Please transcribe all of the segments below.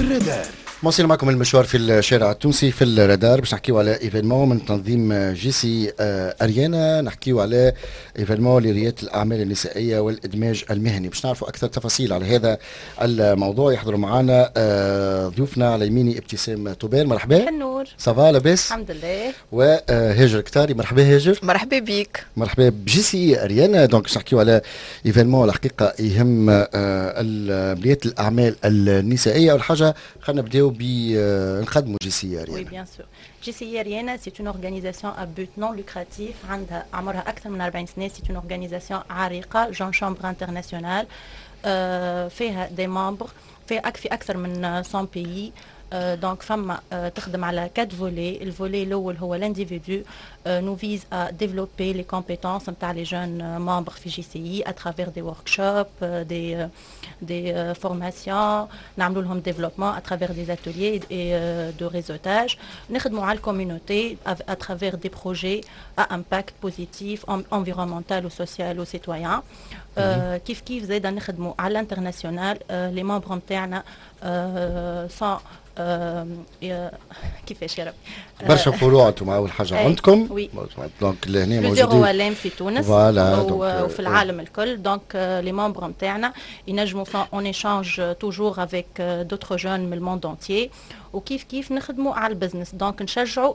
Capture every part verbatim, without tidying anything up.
الرادار. مواصلين معكم المشوار في الشارع التونسي في الرادار باش نحكيو على ايفينمون من تنظيم جي سي اريانا، نحكيو على ايفينمون لريادة الاعمال النسائيه والادماج المهني. باش نعرفوا اكثر تفاصيل على هذا الموضوع يحضروا معنا ضيوفنا على يميني ابتسام توبير. مرحبا. النور. صافا لاباس؟ الحمد لله. وهاجر كتاري. مرحبا هاجر. مرحبا بيك. مرحبا بجي سي اريانا. دونك باش نحكيو على ايفينمون الحقيقه يهم ريادة الاعمال النسائيه. اول حاجه خلينا نبداو بنخدموا جي سي اريانا. Oui, bien sûr. جي سي Ariana, c'est une organisation à but non lucratif. عندها عمرها أكثر من أربعين سنة. C'est une organisation عريقة, jeune chambre internationale. euh, فيها des membres في في أكثر من cent pays. دونك فما تخدم على quatre volets. الفولي الأول هو l'individu. nous vise à développer les compétences نتاع les jeunes membres في جي سي à travers des workshops, des des formations. نعملوا لهم développement à travers des ateliers et de réseautage. نخدموا على الcommunauté à travers des projets à impact positif environnemental ou social ou citoyen. كيف كيف زادا نخدموا على l'international. les membres نتاعنا sont كيفاش يا ربي برشا فروع انتم اول حاجه عندكم. وي. دونك لهنا بليزيور موجودين روالم في تونس وفي العالم الكل. دونك لي ممبر نتاعنا ينجموا اون ايشانج توجور افيك دوتر جون من الموند انتيي. وكيف كيف نخدموا على البزنس. دونك نشجعوا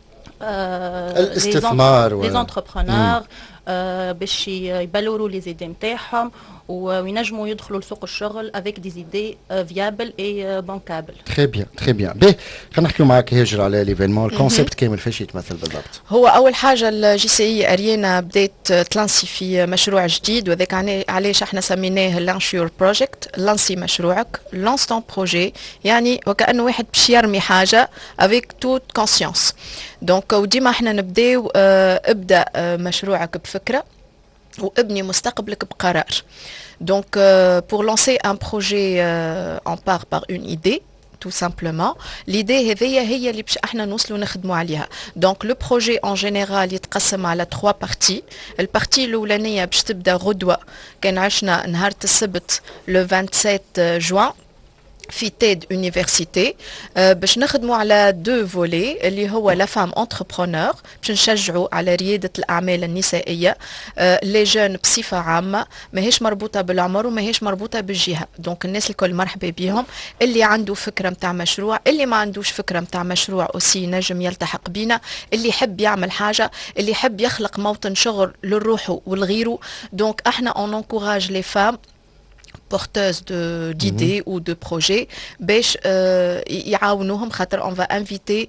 الاستثمار لي زونتربرونور باش يبلوروا لي زيدي نتاعهم وينجموا يدخلوا لسوق الشغل avec des idées viables et bancables. Très bien, très bien. باهي خلينا نحكيو معاك هاجر على ليفينمون. الكونسيبت كامل فاش يتمثل بالضبط؟ هو اول حاجه الجي سي اريانا بدات تلانسي في مشروع جديد وذاك علاش احنا سميناه لانشيور بروجكت. لانسي مشروعك لانستون بروجي يعني وكانه واحد باش يرمي حاجه avec toute conscience. دونك وديما احنا نبداو ابدا مشروعك بفكره وابني مستقبلك بقرار. Donc euh, pour lancer un projet euh, on part par une idée tout simplement. L'idée هذيا هي اللي باش احنا نوصلوا نخدموا عليها. Donc le projet en général يتقسم على trois parties. البارتي الاولانيه باش تبدا غدوه كان عشنا نهار السبت le vingt-sept juin في تيد يونيفرسيتي باش نخدموا على دو فولي اللي هو لا فام انتربرونور باش نشجعوا على رياده الاعمال النسائيه. لي جون بصفه عامه ماهيش مربوطه بالعمر وماهيش مربوطه بالجهه. دونك الناس الكل مرحبا بهم. اللي عنده فكره نتاع مشروع، اللي ما عندوش فكره نتاع مشروع اوسي نجم يلتحق بينا. اللي يحب يعمل حاجه، اللي يحب يخلق موطن شغل للروحه والغيره. دونك احنا اون انكوراج لي فام porteuses de d'idées ou de projets باش يعاونوهم خاطر on va inviter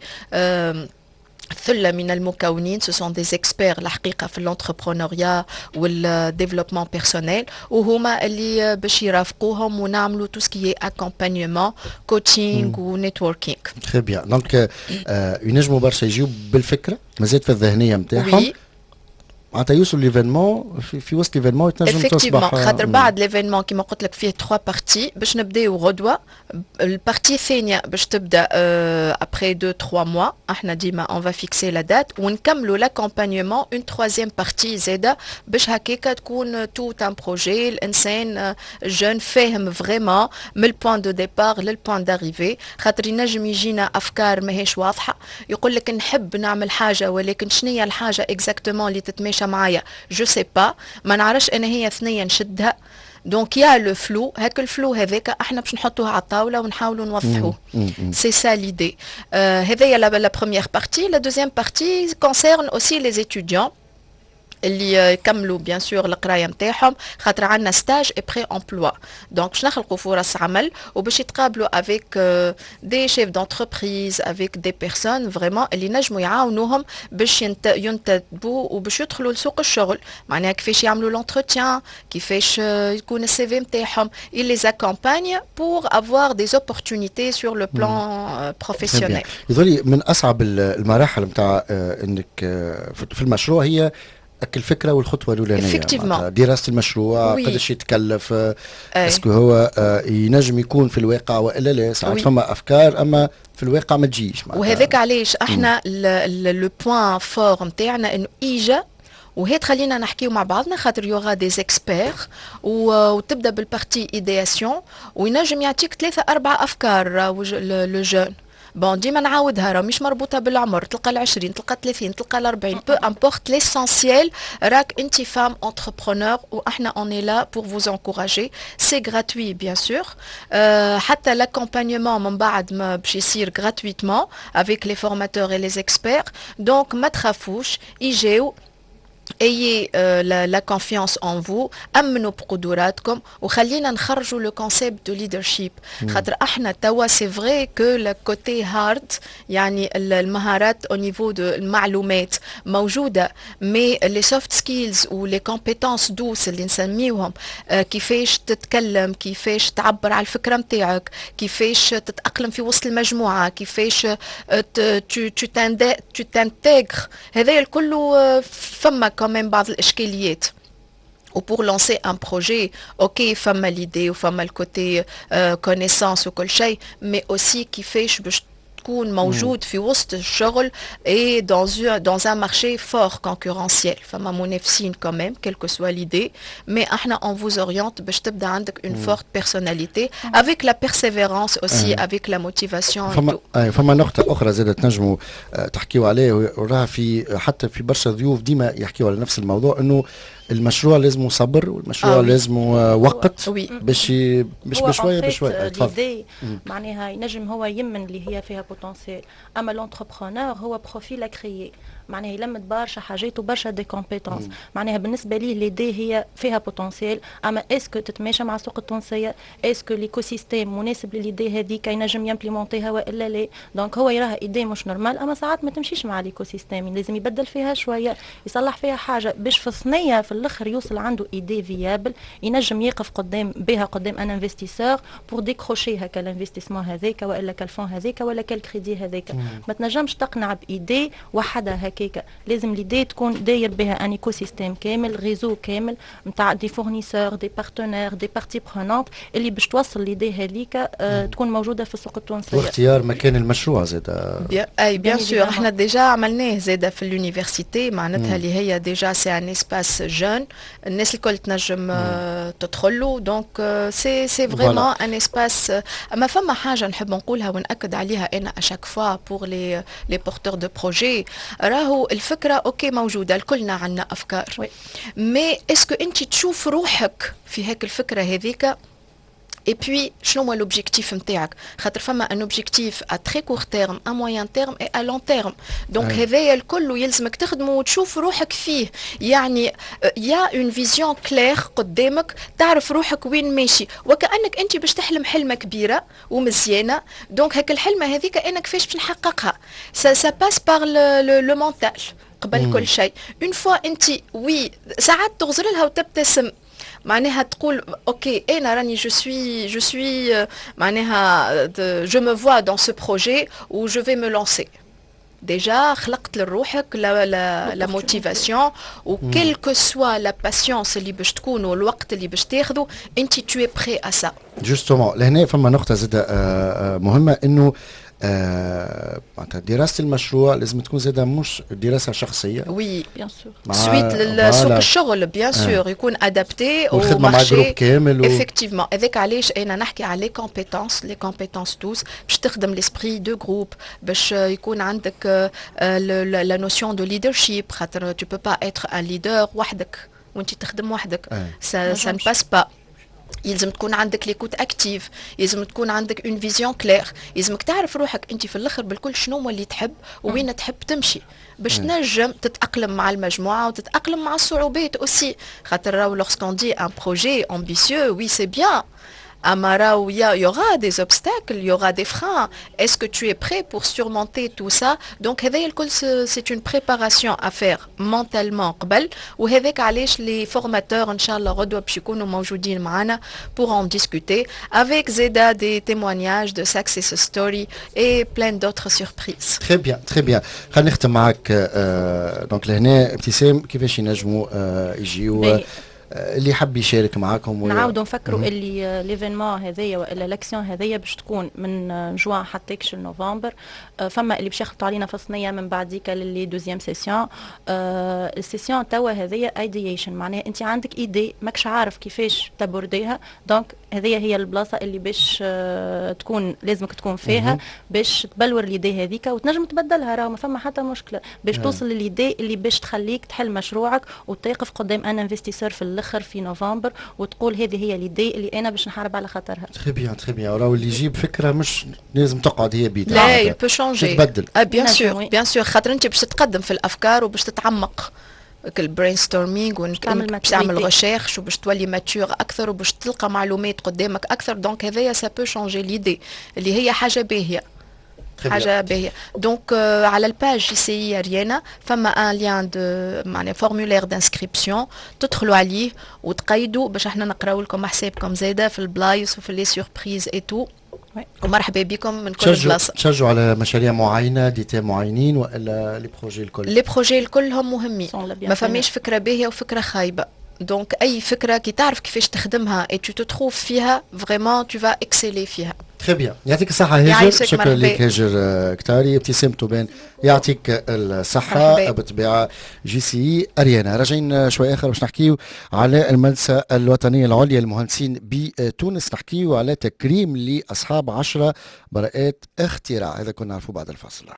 ثلة من المكونين. ce sont des experts الحقيقة في الانتربرونوريا والديفلوبمون بيرسونيل وهما اللي باش يرافقوهم ونعملوا tout ce qui est accompagnement coaching و networking. très bien. donc ينجموا برشا يجيو بالفكرة مازال في الذهنية نتاعهم معناتها يوصل ليفينمون في, في وسط ليفينمون تنجم تصبح خاطر بعد ليفينمون كيما قلت لك فيه تخوا بارتي باش نبداو غدوه. البارتي الثانيه باش تبدا ابري دو تخوا موا. احنا ديما اون فا فيكسي لا دات ونكملوا لاكومبانيومون اون تروازيام بارتي زاده باش هكاكا تكون توت ان بروجي الانسان جون فاهم فريمون من البوان دو ديبار للبوان داريفي. خاطر ينجم يجينا افكار ماهيش واضحه يقول لك نحب نعمل حاجه ولكن شنية الحاجه اكزاكتومون اللي تتماشى معايا جو سي با ما نعرفش انا هي ثنيه نشدها. دونك يا لو فلو هاك الفلو هذاك احنا باش نحطوه على الطاوله ونحاولوا نوضحوه. سي سا ليدي. هذايا لا بروميير بارتي. لا دوزيام بارتي كونسيرن اوسي لي ستوديون اللي يكملوا بيان سور القرايه نتاعهم خاطر عندنا ستاج اي بري امبلوا. دونك باش نخلقوا فرص عمل وباش يتقابلوا افيك دي شيف دونتربريز افيك دي بيرسون فريمون اللي نجموا يعاونوهم باش ينتدبوا وباش يدخلوا لسوق الشغل. معناها كيفاش يعملوا لونتروتيان، كيفاش يكون السي في نتاعهم. il les accompagne pour avoir des opportunités sur le plan professionnel. يظل من اصعب المراحل نتاع انك في المشروع هي الفكره والخطوه الاولانيه. دراسه المشروع قداش يتكلف، اسكو هو ينجم يكون في الواقع والا لا. ساعات فما افكار اما في الواقع ما تجيش. وهذاك علاش احنا لو بوين فور نتاعنا انه ايجا وهي تخلينا نحكيو مع بعضنا خاطر يوغا دي اكسبير وتبدا بالبارتي ايدياسيون وينجم يعطيك ثلاثه اربعه افكار لو جون. بون ديما نعاودها راه مش مربوطه بالعمر، تلقى العشرين تلقى الثلاثين تلقى الأربعين بو امبورت ليسونسيال راك انت فام انتربرونور واحنا اوني لا بور فوز انكوراجي. سي غراتوي بيان سور، حتى لاكومبانيمون من بعد ما باش يصير غراتويتمون افيك لي فورماتور اي لي اكسبير. دونك ما تخافوش يجيو ayez euh, la, la confiance en vous, امنوا بقدراتكم وخلينا نخرجوا لو كونسيبت دو ليدرشيب. خاطر احنا توا سي فري كو لا كوتي هارد يعني المهارات او نيفو دو المعلومات موجوده، مي لي سوفت سكيلز ولي كومبيتونس دوس اللي نسميوهم آه كيفاش تتكلم، كيفاش تعبر على الفكره نتاعك، كيفاش تتاقلم في وسط المجموعه، كيفاش تو تانتيغر، هذا الكل آه فما كمان بعض الاشكاليات. و pour lancer un projet اوكي فما l'idée وفما الكوتي connaissance وكل شيء، مي aussi كيفاش باش تكون موجود في وسط الشغل et dans un dans un marché fort concurrentiel. فما منافسين quand même quelle que soit l'idée، mais احنا on vous oriente باش تبدا عندك une forte personnalité avec la persévérance aussi avec la motivation. فما فما نقطة أخرى زادت تنجموا تحكيوا عليه وراها في حتى في برشا ضيوف ديما يحكيوا على نفس الموضوع، إنه المشروع لازم صبر والمشروع آه لازم وقت باش باش بشويه بشويه. تفضل. معناها ينجم هو يمن اللي هي فيها بوتنسيال، اما لونتربرونور هو بروفيل اكريي، معناها يلمت برشا حاجات وبرشا دي كومبيتونس. معناها بالنسبه لي ليدي هي فيها بوتنسيال، اما اسكو تتماشى مع السوق التونسيه، اسكو ليكو سيستيم مناسب لليدي هذيك ينجم يمبليمونتيها والا لا. دونك هو يراها ايدي مش نورمال، اما ساعات ما تمشيش مع ليكو سيستيم، لازم يبدل فيها شويه، يصلح فيها حاجه باش في الثنيه في الاخر يوصل عنده ايدي فيابل ينجم يقف قدام بها قدام ان انفستيسور بور ديكروشي هكا الانفستيسمون هذاك والا كالفون هذاك ولا كالكريدي هذاك. ما تنجمش تقنع بايدي وحدها هكاك، لازم ليدي تكون داير بها ان ايكو سيستيم كامل، ريزو كامل نتاع دي فورنيسور دي بارتنير دي بارتي برونونت اللي باش توصل ليدي هذيك آه تكون موجوده في السوق التونسيه. واختيار مكان المشروع زاد بيان اي بيان سور احنا ديجا عملناه زاد في اليونيفرسيتي، معناتها اللي هي ديجا سي ان اسباس جون الناس الكل تنجم تدخلوا. دونك سي سي فريمون ان اسباس. اما فما حاجه نحب نقولها ونأكد عليها انا اشاك فوا بور لي لي بورتور دو بروجي، راهو الفكره اوكي موجوده الكلنا عندنا افكار، مي اسكو انت تشوف روحك في هيك الفكره هذيك et puis شنو هو l'objectif نتاعك؟ خاطر فما ان objectif à très court terme à moyen terme et à long terme. دونك هذايا الكل يلزمك تخدمه وتشوف روحك فيه، يعني يا اون فيزيون كلير قدامك تعرف روحك وين ماشي، وكأنك انت باش تحلم حلمه كبيره ومزيانه. دونك هاك الحلمه هذيك انا كيفاش باش نحققها؟ سا سا باس بار لو مونتال قبل كل شيء. اون فوا انت وي ساعات تغزر لها وتبتسم، معناها تقول اوكي انا راني جو سوي جو سوي معناها جو مو فوا دون سو بروجي و جو في مو لانسي. ديجا خلقت لروحك لا لا لا موتيفاسيون وكل كو سوا لا باسيونس اللي باش تكون والوقت اللي باش تاخذه انت تو اي بري ا سا. جوستومون لهنا فما نقطه زاده مهمه، انه معناتها دراسة المشروع لازم تكون زاده مش دراسة شخصية. وي بيان سور سويت للسوق الشغل بيان سور يكون ادابتي والخدمة مع جروب كامل افكتيفمون. هذاك علاش انا نحكي على لي كومبيتونس لي كومبيتونس توس باش تخدم ليسبري دو جروب، باش يكون عندك لا نوسيون دو ليدرشيب، خاطر تو بو با اتر ان ليدر وحدك وانت تخدم وحدك، سا سا ne passe pas. يلزم تكون عندك ليكوت اكتيف، يلزم تكون عندك اون فيزيون كلير، يلزمك تعرف روحك انت في الاخر بالكل شنو هو اللي تحب وين تحب تمشي باش تنجم تتاقلم مع المجموعه وتتاقلم مع الصعوبات اوسي. خاطر راهو لوغسكون دي ان بروجي امبيسيو وي سي بيان، اما راهو il y aura des obstacles, il y aura des freins. Est-ce que tu es prêt pour surmonter tout ça? Donc هذا الكل c'est une préparation à faire mentalement قبل، وهذاك علاش les formateurs ان شاء الله غدوه باش يكونوا موجودين معنا pour en discuter avec زيدا des témoignages de success story et plein d'autres surprises. Très bien, très bien. خلينا نختم معك دونك لهنا ابتسام، كيفاش ينجموا يجيو اللي حب يشارك معاكم. نعاودوا نفكروا اللي ليفينمون هذايا والا لاكسيون هذيا باش تكون من جوان حتى نوفمبر. فما اللي باش يخلطوا علينا في الصينيه من بعديك للي دوزيام سيسيون. السيسيون توا هذيا ايديشن، معناها انت عندك ايدي ماكش عارف كيفاش تبورديها، دونك هذيا هي البلاصه اللي باش تكون لازمك تكون فيها باش تبلور الايدي هذيك وتنجم تبدلها، راه ما فما حتى مشكله باش توصل للايدي اللي باش تخليك تحل مشروعك وتقف قدام ان انفستيسور في الاخر في نوفمبر وتقول هذه هي الايدي اللي انا باش نحارب على خاطرها. تري بيان تري بيان. راهو اللي يجيب فكره مش لازم تقعد هي بيتها، لا يبو شونجي تبدل. اه بيان سور بيان سور، خاطر انت باش تتقدم في الافكار وباش تتعمق البرين ستورمينغ وباش تعمل ريشيرش وباش تولي ماتور اكثر وباش تلقى معلومات قدامك اكثر. دونك هذايا سا بو شونجي ليدي اللي هي حاجه باهيه حاجه باهيه. دونك euh, على الباج جي سي اي اريانا فما ان ليان دو معناها فورمولير دانسكريبسيون تدخلوا عليه وتقيدوا باش احنا نقراو لكم حسابكم زاده في البلايص وفي لي سوربريز اي تو. ومرحبا بكم من كل بلاصه. تشجعوا على مشاريع معينه ديتا معينين ولا لي بروجي الكل؟ لي بروجي الكل هم مهمين، ما فماش فكره باهيه وفكره خايبه. دونك اي فكره كي تعرف كيفاش تخدمها اي تو تتروف فيها فريمون تو فا اكسيلي فيها. تري بيان. يعطيك الصحة هاجر. شكرا لك هاجر كتاري، ابتسامته بين. يعطيك الصحة بالطبيعة. جي سي اريانا. راجعين شوي اخر باش نحكيو على المجلسة الوطنية العليا للمهندسين بتونس، نحكيو على تكريم لاصحاب عشرة براءات اختراع. هذا كنا نعرفوه بعد الفاصل.